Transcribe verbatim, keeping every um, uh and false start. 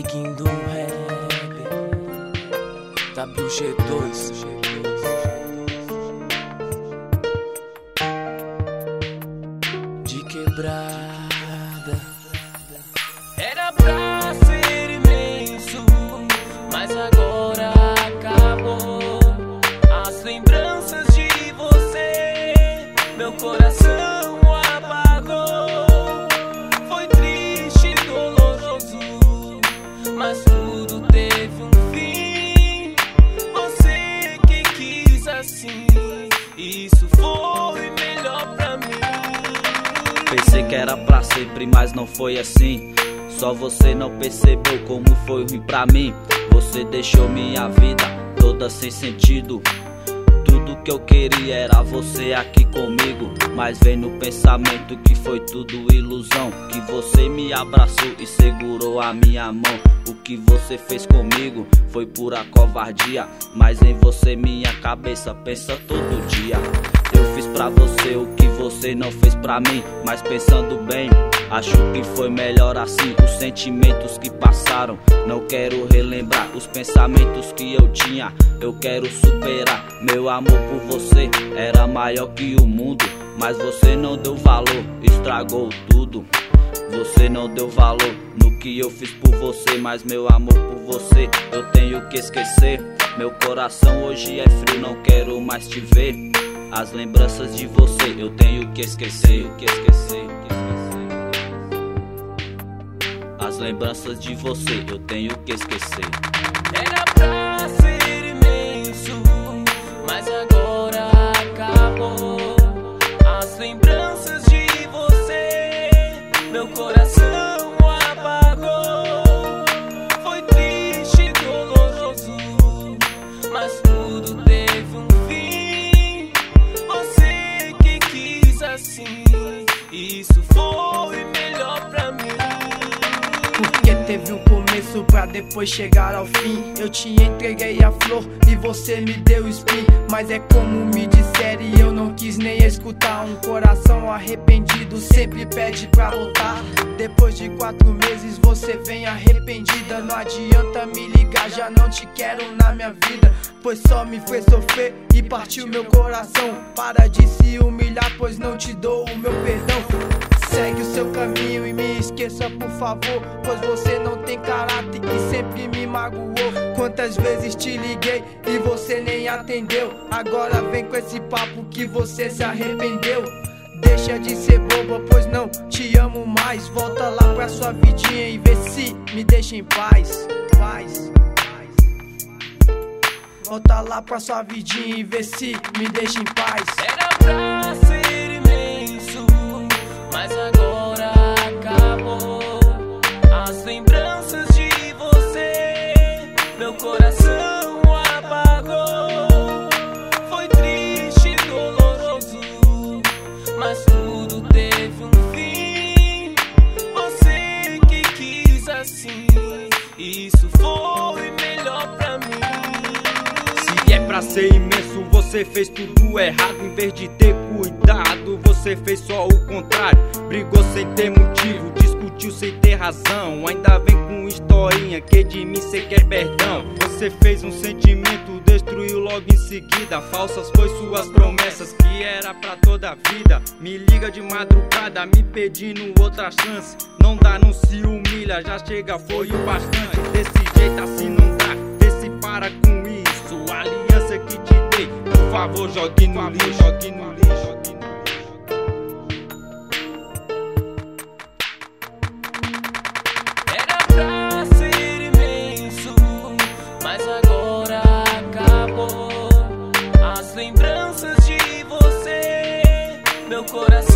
King do rap, W G dois. De quebrada. Era pra ser imenso, mas agora acabou. As lembranças de você, meu coração apagou. Foi triste e doloroso, mas tudo teve um fim. Você que quis assim, isso foi melhor pra mim. Pensei que era pra sempre, mas não foi assim. Só você não percebeu como foi ruim pra mim. Você deixou minha vida toda sem sentido. Tudo que eu queria era você aqui comigo, mas vem no pensamento que foi tudo ilusão. Que você me abraçou e segurou a minha mão. O que você fez comigo foi pura covardia, mas em você minha cabeça pensa todo dia. Eu fiz pra você o que você não fez pra mim, mas pensando bem, acho que foi melhor assim. Os sentimentos que passaram, não quero relembrar. Os pensamentos que eu tinha, eu quero superar. Meu amor por você era maior que o mundo, mas você não deu valor, estragou tudo. Você não deu valor no que eu fiz por você, mas meu amor por você eu tenho que esquecer. Meu coração hoje é frio, não quero mais te ver. As lembranças de você eu tenho que esquecer, que esquecer, que esquecer. As lembranças de você eu tenho que esquecer. Era pra ser imenso, mas agora acabou. As lembranças de você, meu coração apagou. Foi triste e doloroso, mas tudo teve um fim. Você que quis assim, isso foi melhor pra mim. Porque teve um começo pra depois chegar ao fim. Eu te entreguei a flor e você me deu espinho. Mas é como me disseram e eu não quis nem escutar. Um coração arrependido sempre pede pra voltar. Depois de quatro meses você vem arrependida. Não adianta me ligar, já não te quero na minha vida, pois só me fez sofrer e partiu meu coração. Para de se humilhar, pois não te dou o meu perdão. Segue o seu caminho e me esqueça por favor, pois você não tem caráter e sempre me magoou. Quantas vezes te liguei e você nem atendeu. Agora vem com esse papo que você se arrependeu. Deixa de ser boba, pois não te amo mais. Volta lá pra sua vidinha e vê se me deixa em paz, paz. Volta lá pra sua vidinha e vê se me deixa em paz. Era pra ser imenso, mas agora acabou. As lembranças de você, meu coração apagou. Foi triste e doloroso, mas tudo teve um fim. Você que quis assim, isso foi melhor pra mim. Se é pra ser imenso, você fez tudo errado. Em vez de ter cuidado, você fez só o contrário. Brigou sem ter motivo, discutiu sem ter razão. Ainda vem com historinha que de mim cê quer perdão. Você fez um sentimento, destruiu logo em seguida. Falsas foi suas promessas, que era pra toda a vida. Me liga de madrugada, me pedindo outra chance. Não dá, não se humilha, já chega, foi o bastante. Desse jeito assim não dá, vê se para com isso. A aliança que te dei, por favor, jogue no lixo, jogue no lixo. Era pra ser imenso, mas agora acabou. As lembranças de você, meu coração